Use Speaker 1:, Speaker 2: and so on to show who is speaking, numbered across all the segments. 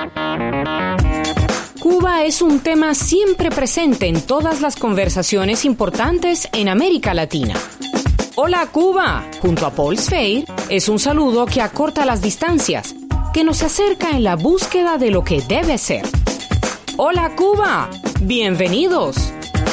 Speaker 1: Cuba es un tema siempre presente en todas las conversaciones importantes en América Latina. Hola Cuba, junto a Paul Sfeir, es un saludo que acorta las distancias, que nos acerca en la búsqueda de lo que debe ser. Hola Cuba, bienvenidos.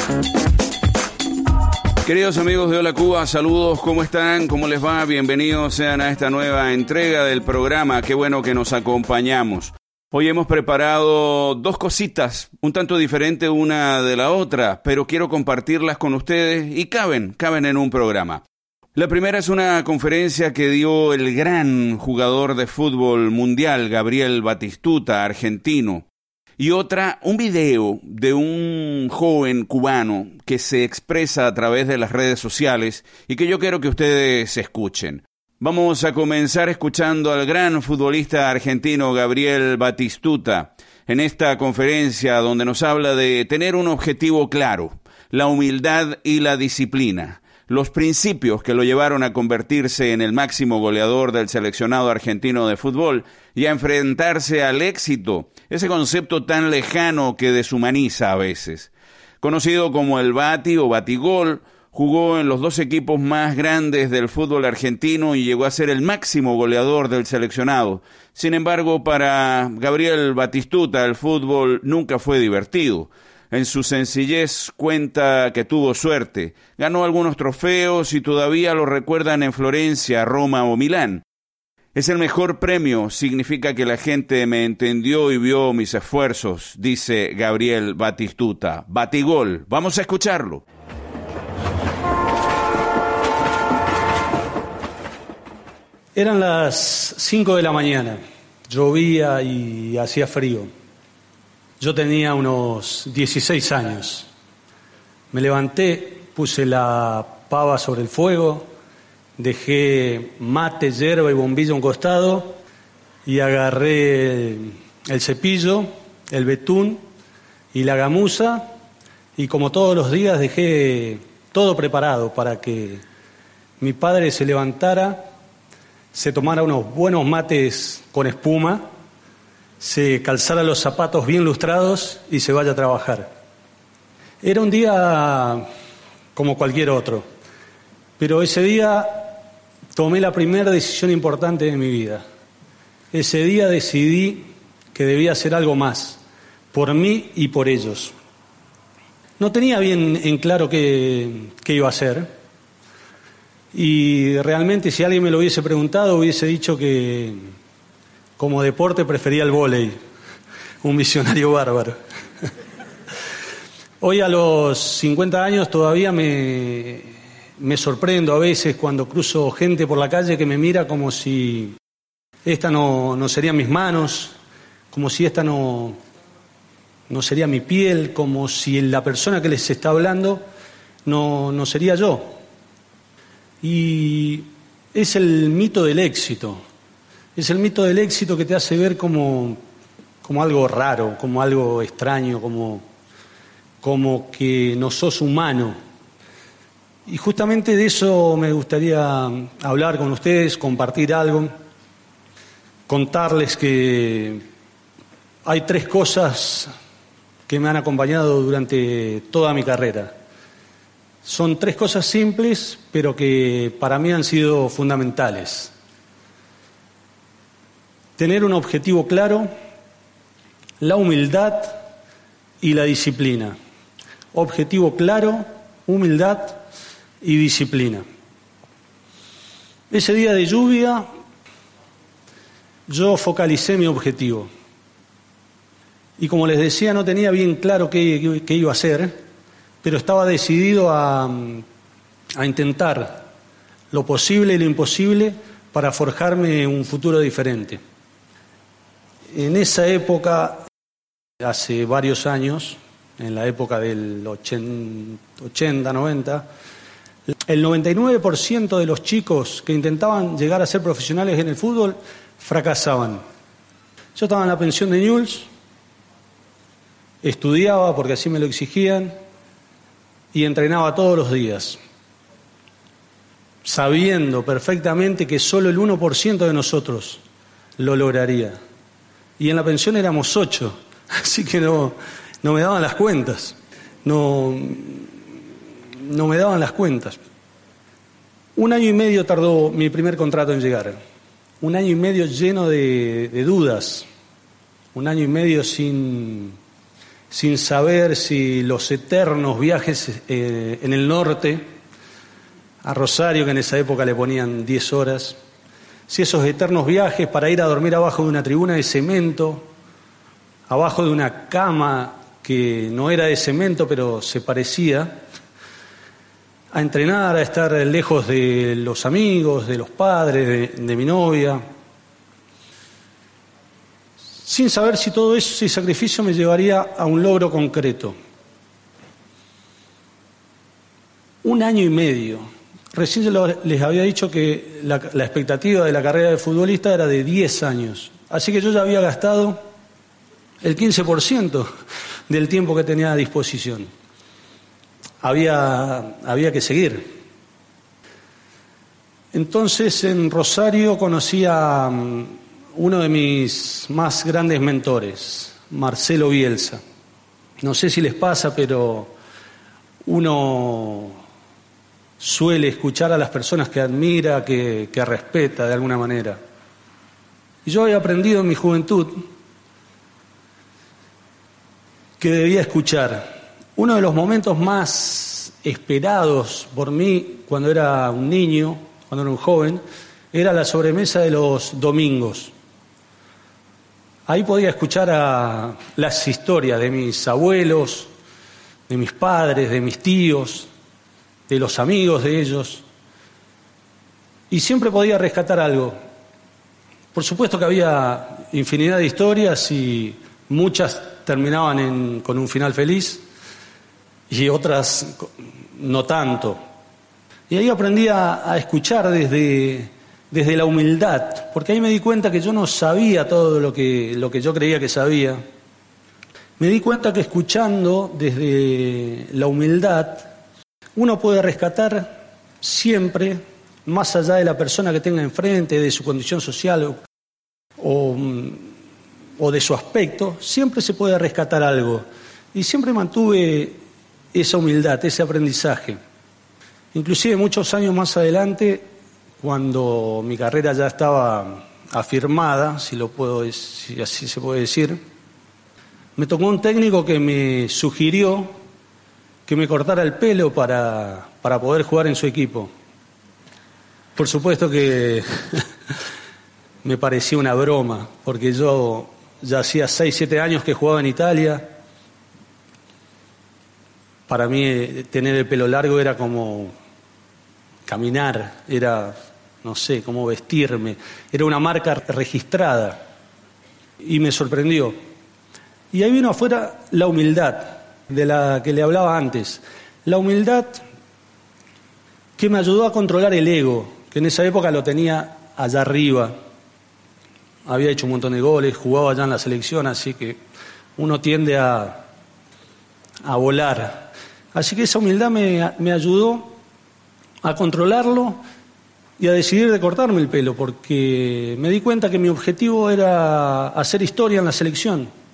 Speaker 2: Queridos amigos de Hola Cuba, saludos, ¿cómo están? ¿Cómo les va? Bienvenidos sean a esta nueva entrega del programa. Qué bueno que nos acompañamos. Hoy hemos preparado dos cositas, un tanto diferente una de la otra, pero quiero compartirlas con ustedes y caben en un programa. La primera es una conferencia que dio el gran jugador de fútbol mundial, Gabriel Batistuta, argentino. Y otra, un video de un joven cubano que se expresa a través de las redes sociales y que yo quiero que ustedes escuchen. Vamos a comenzar escuchando al gran futbolista argentino Gabriel Batistuta en esta conferencia donde nos habla de tener un objetivo claro, la humildad y la disciplina, los principios que lo llevaron a convertirse en el máximo goleador del seleccionado argentino de fútbol y a enfrentarse al éxito, ese concepto tan lejano que deshumaniza a veces. Conocido como el Bati o Batigol, jugó en los dos equipos más grandes del fútbol argentino y llegó a ser el máximo goleador del seleccionado. Sin embargo, para Gabriel Batistuta el fútbol nunca fue divertido. En su sencillez cuenta que tuvo suerte, ganó algunos trofeos y todavía lo recuerdan en Florencia, Roma o Milán. Es el mejor premio, significa que la gente me entendió y vio mis esfuerzos, dice Gabriel Batistuta. Batigol, vamos a escucharlo.
Speaker 3: Eran las 5 de la mañana, llovía y hacía frío. Yo tenía unos 16 años. Me levanté, puse la pava sobre el fuego, dejé mate, yerba y bombilla a un costado y agarré el cepillo, el betún y la gamuza y como todos los días dejé todo preparado para que mi padre se levantara, se tomara unos buenos mates con espuma, se calzara los zapatos bien lustrados y se vaya a trabajar. Era un día como cualquier otro, pero ese día tomé la primera decisión importante de mi vida. Ese día decidí que debía hacer algo más, por mí y por ellos. No tenía bien en claro qué iba a hacer. Y realmente si alguien me lo hubiese preguntado hubiese dicho que como deporte prefería el vóley, un visionario bárbaro. Hoy a los 50 años todavía me sorprendo a veces cuando cruzo gente por la calle que me mira como si esta no serían mis manos, como si esta no sería mi piel, como si la persona que les está hablando no sería yo. Y es el mito del éxito. Es el mito del éxito que te hace ver como algo raro, como algo extraño, como que no sos humano. Y justamente de eso me gustaría hablar con ustedes, compartir algo, contarles que hay 3 cosas que me han acompañado durante toda mi carrera. Son 3 cosas simples, pero que para mí han sido fundamentales. Tener un objetivo claro, la humildad y la disciplina. Objetivo claro, humildad y disciplina. Ese día de lluvia, yo focalicé mi objetivo. Y como les decía, no tenía bien claro qué iba a hacer, pero estaba decidido a intentar lo posible y lo imposible para forjarme un futuro diferente. En esa época, hace varios años, en la época del 80, 90, el 99% de los chicos que intentaban llegar a ser profesionales en el fútbol fracasaban. Yo estaba en la pensión de Newell's, estudiaba porque así me lo exigían y entrenaba todos los días, sabiendo perfectamente que solo el 1% de nosotros lo lograría. y en la pensión éramos 8, así que no me daban las cuentas. No me daban las cuentas. 1 año y medio tardó mi primer contrato en llegar. 1 año y medio lleno de dudas. 1 año y medio sin saber si los eternos viajes en el norte, a Rosario, que en esa época le ponían 10 horas, si esos eternos viajes para ir a dormir abajo de una tribuna de cemento, abajo de una cama que no era de cemento, pero se parecía, a entrenar, a estar lejos de los amigos, de los padres, de mi novia, sin saber si todo ese sacrificio me llevaría a un logro concreto. 1 año y medio. Recién les había dicho que la expectativa de la carrera de futbolista era de 10 años. Así que yo ya había gastado el 15% del tiempo que tenía a disposición. Había que seguir. Entonces en Rosario conocí a uno de mis más grandes mentores, Marcelo Bielsa. No sé si les pasa, pero uno suele escuchar a las personas que admira, que respeta de alguna manera. Y yo había aprendido en mi juventud que debía escuchar. Uno de los momentos más esperados por mí cuando era un niño, cuando era un joven, era la sobremesa de los domingos. Ahí podía escuchar las historias de mis abuelos, de mis padres, de mis tíos, de los amigos de ellos, y siempre podía rescatar algo. Por supuesto que había infinidad de historias y muchas terminaban con un final feliz y otras no tanto. Y ahí aprendí a escuchar desde la humildad, porque ahí me di cuenta que yo no sabía todo lo que yo creía que sabía. Me di cuenta que escuchando desde la humildad uno puede rescatar siempre, más allá de la persona que tenga enfrente, de su condición social o de su aspecto, siempre se puede rescatar algo. Y siempre mantuve esa humildad, ese aprendizaje. Inclusive muchos años más adelante, cuando mi carrera ya estaba afirmada, si así se puede decir, me tocó un técnico que me sugirió que me cortara el pelo para poder jugar en su equipo. Por supuesto que me parecía una broma, porque yo ya hacía 6, 7 años que jugaba en Italia. Para mí tener el pelo largo era como caminar, era, no sé, como vestirme, era una marca registrada. Y me sorprendió. Y ahí vino afuera la humildad, de la que le hablaba antes. La humildad que me ayudó a controlar el ego, que en esa época lo tenía allá arriba. Había hecho un montón de goles, jugaba allá en la selección, así que uno tiende a volar. Así que esa humildad me ayudó a controlarlo y a decidir de cortarme el pelo, porque me di cuenta que mi objetivo era hacer historia en la selección.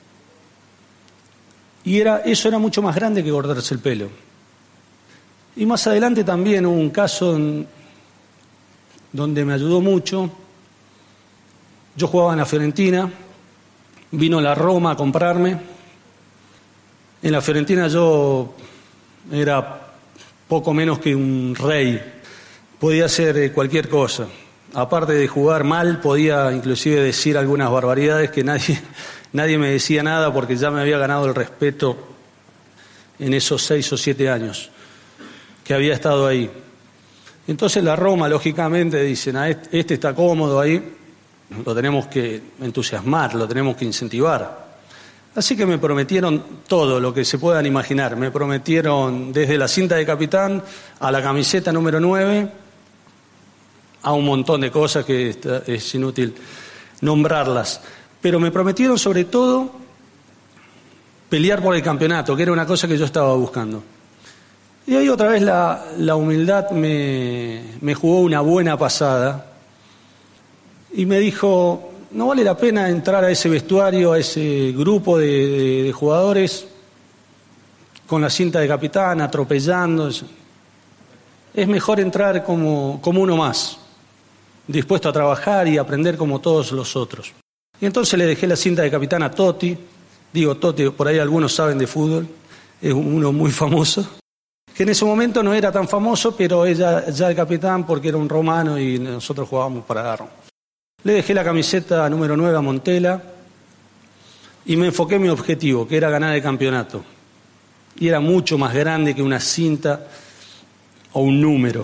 Speaker 3: Y eso era mucho más grande que cortarse el pelo. Y más adelante también hubo un caso donde me ayudó mucho. Yo jugaba en la Fiorentina, vino la Roma a comprarme. En la Fiorentina yo era poco menos que un rey, podía hacer cualquier cosa. Aparte de jugar mal, podía inclusive decir algunas barbaridades que nadie me decía nada, porque ya me había ganado el respeto en esos 6 o 7 años que había estado ahí. Entonces la Roma, lógicamente, dicen, este está cómodo ahí, lo tenemos que entusiasmar, lo tenemos que incentivar. Así que me prometieron todo lo que se puedan imaginar. Me prometieron desde la cinta de capitán a la camiseta número 9, a un montón de cosas que es inútil nombrarlas. Pero me prometieron sobre todo pelear por el campeonato, que era una cosa que yo estaba buscando. Y ahí otra vez la humildad me jugó una buena pasada y me dijo, no vale la pena entrar a ese vestuario, a ese grupo de jugadores con la cinta de capitán, atropellando. Es mejor entrar como uno más, dispuesto a trabajar y aprender como todos los otros. Y entonces le dejé la cinta de capitán a Totti. Digo Totti, por ahí algunos saben de fútbol, es uno muy famoso, que en ese momento no era tan famoso, pero ella ya el capitán porque era un romano y nosotros jugábamos para Roma. Le dejé la camiseta número 9 a Montella y me enfoqué en mi objetivo, que era ganar el campeonato. Y era mucho más grande que una cinta o un número.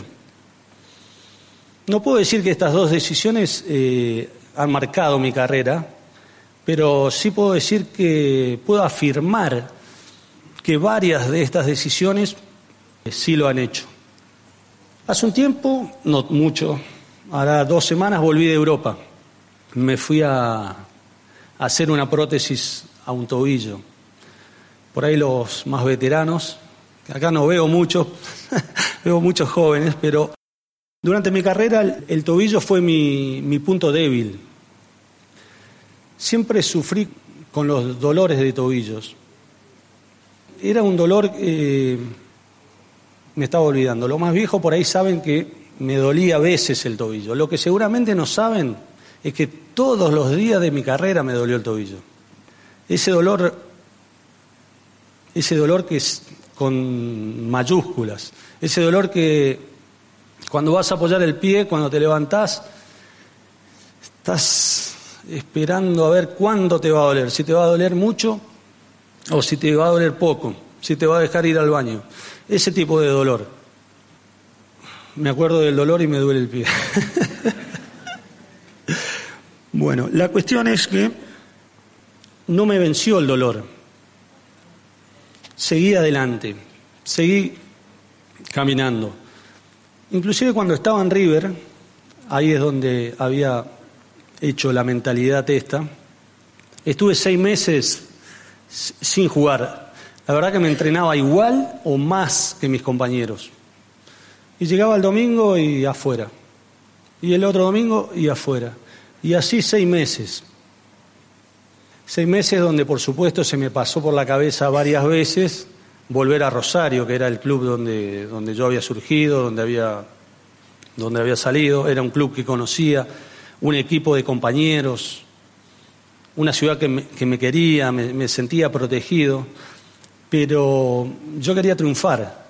Speaker 3: No puedo decir que estas dos decisiones han marcado mi carrera, pero sí puedo decir que puedo afirmar que varias de estas decisiones sí lo han hecho. Hace un tiempo, no mucho, hará 2 semanas volví de Europa. Me fui a hacer una prótesis a un tobillo. Por ahí los más veteranos, acá no veo muchos, veo muchos jóvenes, pero durante mi carrera el tobillo fue mi punto débil. Siempre sufrí con los dolores de tobillos. Era un dolor, me estaba olvidando, los más viejos por ahí saben que me dolía a veces el tobillo. Lo que seguramente no saben es que todos los días de mi carrera me dolió el tobillo. Ese dolor que es con mayúsculas, ese dolor que cuando vas a apoyar el pie, cuando te levantás, estás esperando a ver cuándo te va a doler, si te va a doler mucho o si te va a doler poco, si te va a dejar ir al baño. Ese tipo de dolor. Me acuerdo del dolor y me duele el pie. Bueno, la cuestión es que no me venció el dolor. Seguí adelante, seguí caminando. Inclusive cuando estaba en River, ahí es donde había hecho la mentalidad esta, estuve 6 meses sin jugar. La verdad que me entrenaba igual o más que mis compañeros. Y llegaba el domingo y afuera. Y el otro domingo y afuera. Y así 6 meses. 6 meses donde por supuesto se me pasó por la cabeza varias veces volver a Rosario, que era el club donde yo había surgido, donde había salido. Era un club que conocía, un equipo de compañeros, una ciudad que me quería, me sentía protegido. Pero yo quería triunfar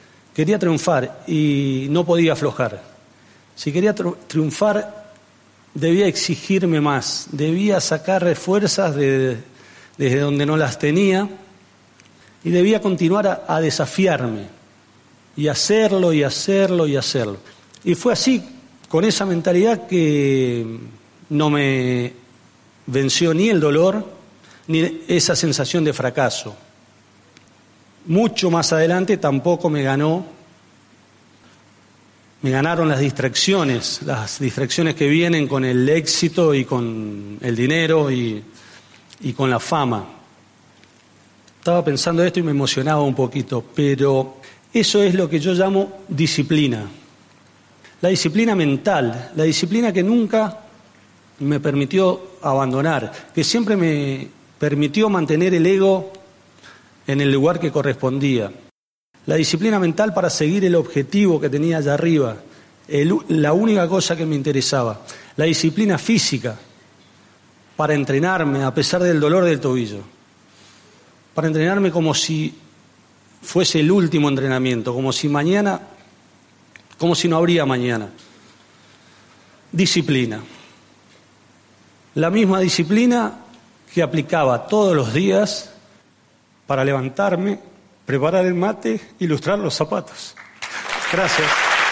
Speaker 3: y no podía aflojar. Si quería triunfar, debía exigirme más, debía sacar fuerzas desde donde no las tenía y debía continuar a desafiarme y hacerlo y hacerlo y hacerlo. Y fue así, con esa mentalidad, que no me venció ni el dolor ni esa sensación de fracaso. Mucho más adelante tampoco me ganaron las distracciones que vienen con el éxito y con el dinero y con la fama. Estaba pensando esto y me emocionaba un poquito, pero eso es lo que yo llamo disciplina. La disciplina mental, la disciplina que nunca me permitió abandonar, que siempre me permitió mantener el ego en el lugar que correspondía. La disciplina mental para seguir el objetivo que tenía allá arriba, la única cosa que me interesaba. La disciplina física para entrenarme a pesar del dolor del tobillo, para entrenarme como si fuese el último entrenamiento, como si no habría mañana. Disciplina. La misma disciplina que aplicaba todos los días para levantarme, preparar el mate y lustrar los zapatos. Gracias.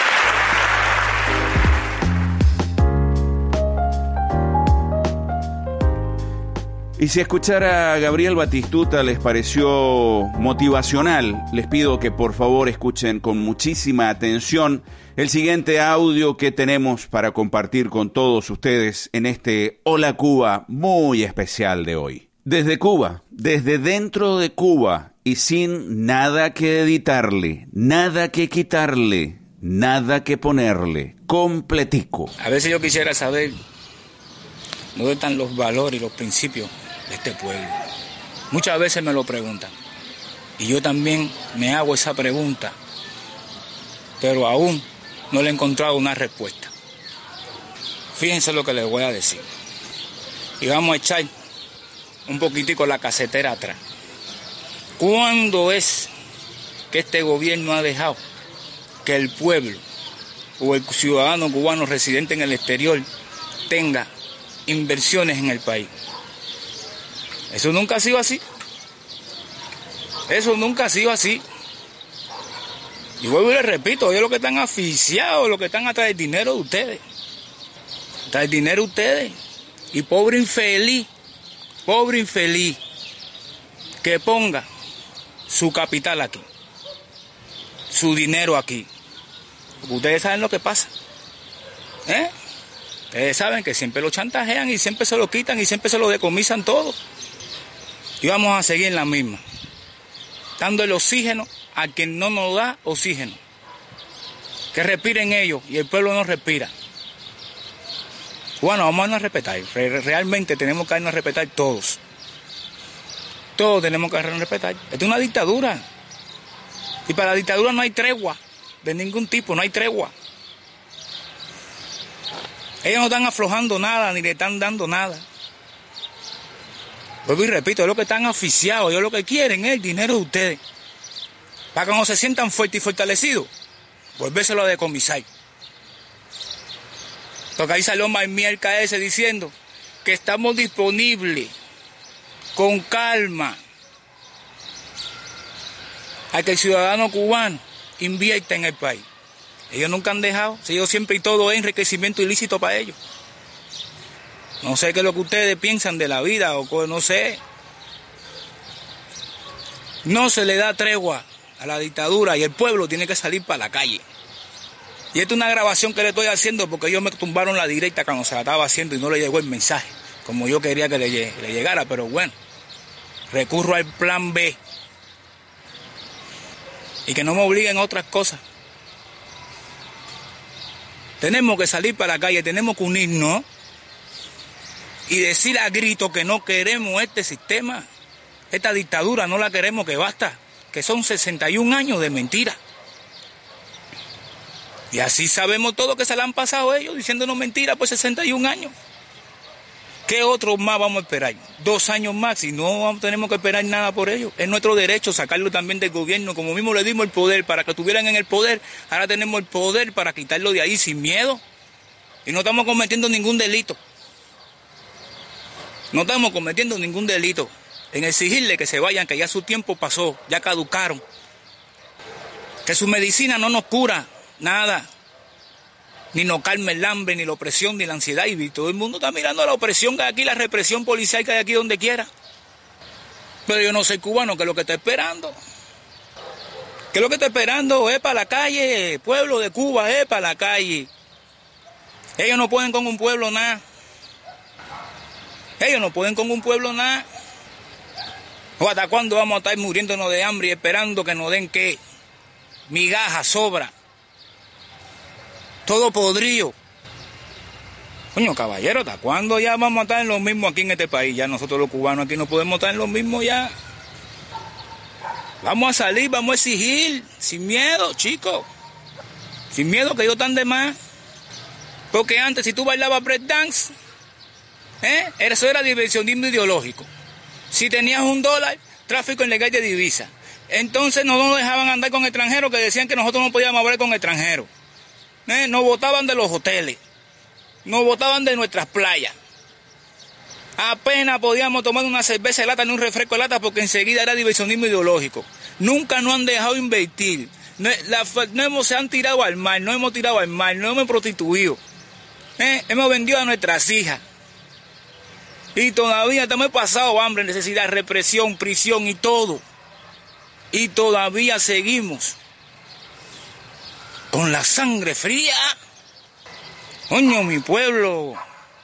Speaker 2: Y si escuchar a Gabriel Batistuta les pareció motivacional, les pido que por favor escuchen con muchísima atención el siguiente audio que tenemos para compartir con todos ustedes en este Hola Cuba muy especial de hoy. Desde Cuba, desde dentro de Cuba y sin nada que editarle, nada que quitarle, nada que ponerle, completico.
Speaker 4: A veces yo quisiera saber ¿Dónde están los valores y los principios de este pueblo? Muchas veces me lo preguntan. Y yo también me hago esa pregunta. Pero aún no le he encontrado una respuesta. Fíjense lo que les voy a decir. Y vamos a echar un poquitico la casetera atrás. ¿Cuándo es que este gobierno ha dejado que el pueblo o el ciudadano cubano residente en el exterior tenga inversiones en el país? Eso nunca ha sido así. Eso nunca ha sido así. Y vuelvo y les repito, ellos los que están asfixiados, los que están atrás del dinero de ustedes. Atrás del dinero de ustedes. Y pobre infeliz, que ponga su capital aquí, su dinero aquí. Porque ustedes saben lo que pasa. Ustedes saben que siempre lo chantajean y siempre se lo quitan y siempre se lo decomisan todo. Y vamos a seguir en la misma. Dando el oxígeno a quien no nos da oxígeno. Que respiren ellos y el pueblo no respira. Bueno, vamos a respetar. Realmente tenemos que darnos a respetar todos. Todos tenemos que respetar. Esto es una dictadura. Y para la dictadura no hay tregua. De ningún tipo, no hay tregua. Ellos no están aflojando nada, ni le están dando nada. Vuelvo y repito, ellos lo que están asfixiados, ellos lo que quieren es el dinero de ustedes. Para que no se sientan fuertes y fortalecidos, volvérselo a decomisar. Porque ahí salió Maimiel KS diciendo que estamos disponibles, con calma, a que el ciudadano cubano invierta en el país. Ellos nunca han dejado, si ellos siempre y todo es enriquecimiento ilícito para ellos. No sé qué es lo que ustedes piensan de la vida o no sé. No se le da tregua a la dictadura y el pueblo tiene que salir para la calle. Y esta es una grabación que le estoy haciendo porque ellos me tumbaron la directa cuando se la estaba haciendo y no le llegó el mensaje, como yo quería que le llegara, pero bueno, recurro al plan B. Y que no me obliguen a otras cosas. Tenemos que salir para la calle, tenemos que unirnos y decir a grito que no queremos este sistema, esta dictadura, no la queremos, que basta, que son 61 años de mentira. Y así sabemos todo que se la han pasado ellos diciéndonos mentiras por 61 años. ¿Qué otros más vamos a esperar? 2 años más y no tenemos que esperar nada por ellos. Es nuestro derecho sacarlo también del gobierno, como mismo le dimos el poder para que estuvieran en el poder. Ahora tenemos el poder para quitarlo de ahí sin miedo. Y no estamos cometiendo ningún delito. No estamos cometiendo ningún delito en exigirle que se vayan, que ya su tiempo pasó, ya caducaron. Que su medicina no nos cura nada. Ni nos calma el hambre, ni la opresión, ni la ansiedad. Y todo el mundo está mirando la opresión que hay aquí, la represión policial que hay aquí donde quiera. Pero yo no soy cubano, que es lo que está esperando. Que lo que está esperando es para la calle, pueblo de Cuba, es para la calle. Ellos no pueden con un pueblo nada. Ellos no pueden con un pueblo nada. ¿O hasta cuándo vamos a estar muriéndonos de hambre y esperando que nos den qué? Migajas, sobra. Todo podrido. Coño, caballero, ¿hasta cuándo ya vamos a estar en lo mismo aquí en este país? Ya nosotros los cubanos aquí no podemos estar en lo mismo ya. Vamos a salir, vamos a exigir, sin miedo, chicos. Sin miedo, que ellos están de más. Porque antes, si tú bailabas breakdance, eso era diversionismo ideológico. Si tenías $1, tráfico ilegal de divisas. Entonces no nos dejaban andar con extranjeros, que decían que nosotros no podíamos hablar con extranjeros. Nos botaban de los hoteles, nos botaban de nuestras playas. Apenas podíamos tomar una cerveza de lata ni un refresco de lata porque enseguida era diversionismo ideológico. Nunca nos han dejado invertir. Se han tirado al mar, no hemos tirado al mar, no hemos prostituido. Hemos vendido a nuestras hijas. Y todavía estamos pasado hambre, necesidad, represión, prisión y todo. Y todavía seguimos con la sangre fría. Coño, mi pueblo.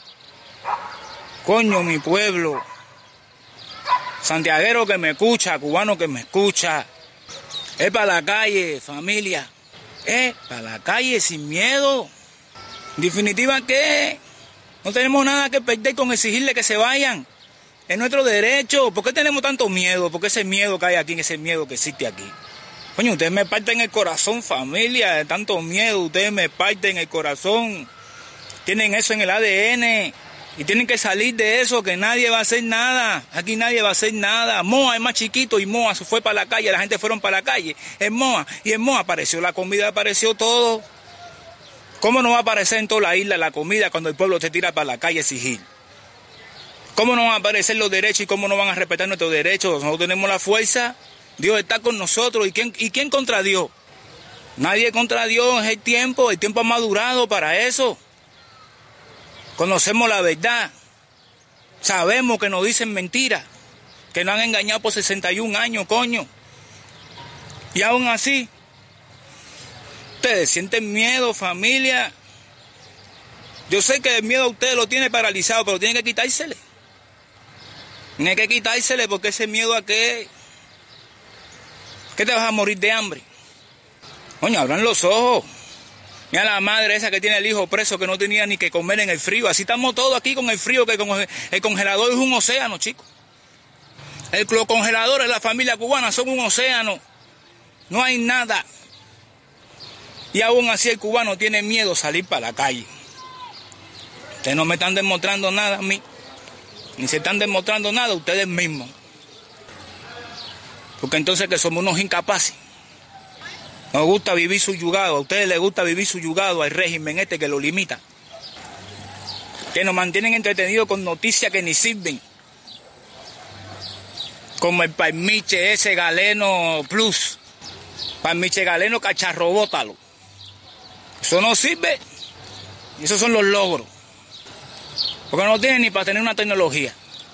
Speaker 4: Coño, mi pueblo. Santiaguero que me escucha, cubano que me escucha. Es para la calle, familia. Para la calle sin miedo. En definitiva, ¿qué? No tenemos nada que perder con exigirle que se vayan. Es nuestro derecho. ¿Por qué tenemos tanto miedo? ¿Por qué ese miedo que hay aquí, ese miedo que existe aquí? Coño, ustedes me parten el corazón, familia, de tanto miedo. Ustedes me parten el corazón. Tienen eso en el ADN. Y tienen que salir de eso, que nadie va a hacer nada. Aquí nadie va a hacer nada. Moa es más chiquito y Moa se fue para la calle. La gente fueron para la calle. En Moa. Y en Moa apareció la comida, apareció todo. ¿Cómo no va a aparecer en toda la isla la comida cuando el pueblo se tira para la calle a exigir? ¿Cómo no van a aparecer los derechos y cómo no van a respetar nuestros derechos? Nosotros tenemos la fuerza. Dios está con nosotros. ¿Y quién contra Dios? Nadie contra Dios. Es el tiempo ha madurado para eso. Conocemos la verdad. Sabemos que nos dicen mentiras. Que nos han engañado por 61 años, coño. Y aún así, ustedes sienten miedo, familia. Yo sé que el miedo a ustedes lo tiene paralizado, pero tienen que quitársele. Tienen que quitársele porque ese miedo a qué. ¿Qué te vas a morir de hambre? Coño, abran los ojos. Mira la madre esa que tiene el hijo preso que no tenía ni que comer en el frío. Así estamos todos aquí con el frío, que el congelador es un océano, chicos. Los congeladores de la familia cubana son un océano. No hay nada. Y aún así el cubano tiene miedo a salir para la calle. Ustedes no me están demostrando nada a mí. Ni se están demostrando nada a ustedes mismos. Porque entonces que somos unos incapaces. Nos gusta vivir subyugado, a ustedes les gusta vivir subyugado al régimen este que lo limita. Que nos mantienen entretenidos con noticias que ni sirven. Como el Palmiche ese Galeno Plus. Palmiche Galeno Cacharrobótalo. Eso no sirve. Y esos son los logros. Porque no tienen ni para tener una tecnología.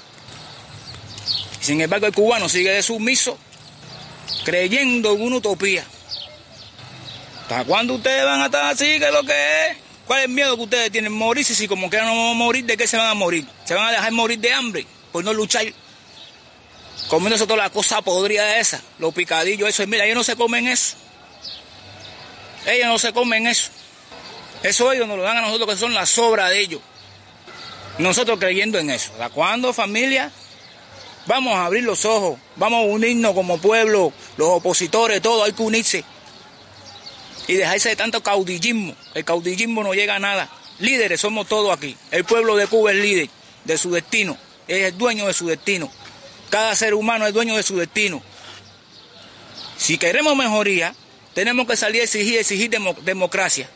Speaker 4: Sin embargo el cubano sigue de sumiso, creyendo en una utopía. ¿Hasta cuándo ustedes van a estar así? ¿Qué es lo que es? ¿Cuál es el miedo que ustedes tienen? Morirse, si como que no van a morir, ¿de qué se van a morir? ¿Se van a dejar morir de hambre? Por no luchar. Comiéndose toda la cosa podrida esa, los picadillos, eso. Mira, ellos no se comen eso. Ellos no se comen eso. Eso ellos nos lo dan a nosotros, que son las sobras de ellos. Nosotros creyendo en eso. ¿Hasta cuándo, familia? Vamos a abrir los ojos. Vamos a unirnos como pueblo, los opositores, todo, hay que unirse. Y dejarse de tanto caudillismo. El caudillismo no llega a nada. Líderes somos todos aquí. El pueblo de Cuba es líder de su destino. Es el dueño de su destino. Cada ser humano es dueño de su destino. Si queremos mejoría, tenemos que salir a exigir democracia.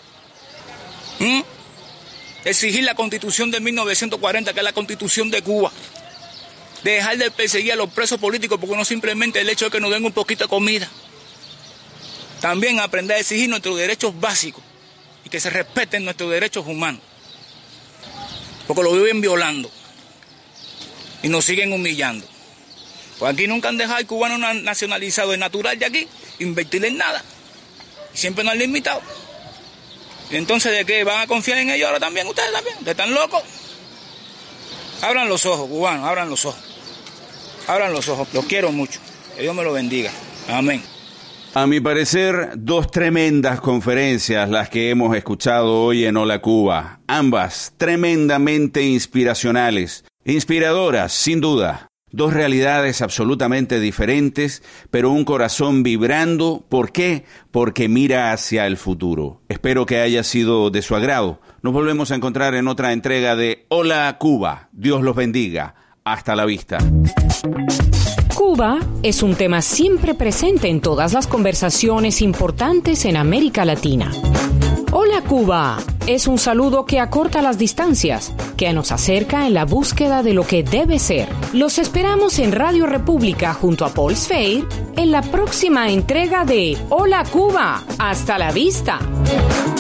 Speaker 4: Exigir la Constitución de 1940, que es la Constitución de Cuba. Dejar de perseguir a los presos políticos porque no simplemente el hecho de que nos den un poquito de comida. También aprender a exigir nuestros derechos básicos y que se respeten nuestros derechos humanos. Porque lo viven violando y nos siguen humillando. Pues aquí nunca han dejado al cubano nacionalizado, el natural de aquí, invertir en nada. Y siempre nos han limitado. Y entonces, ¿de qué van a confiar en ellos ahora también? Ustedes también. ¿Ustedes están locos? Abran los ojos, cubanos, abran los ojos. Abran los ojos. Los quiero mucho. Que Dios me lo bendiga. Amén.
Speaker 2: A mi parecer, dos tremendas conferencias las que hemos escuchado hoy en Hola Cuba. Ambas tremendamente inspiracionales, inspiradoras, sin duda. Dos realidades absolutamente diferentes, pero un corazón vibrando. ¿Por qué? Porque mira hacia el futuro. Espero que haya sido de su agrado. Nos volvemos a encontrar en otra entrega de Hola Cuba. Dios los bendiga. Hasta la vista.
Speaker 1: Cuba es un tema siempre presente en todas las conversaciones importantes en América Latina. Hola Cuba es un saludo que acorta las distancias, que nos acerca en la búsqueda de lo que debe ser. Los esperamos en Radio República junto a Paul Sfeir en la próxima entrega de Hola Cuba. Hasta la vista.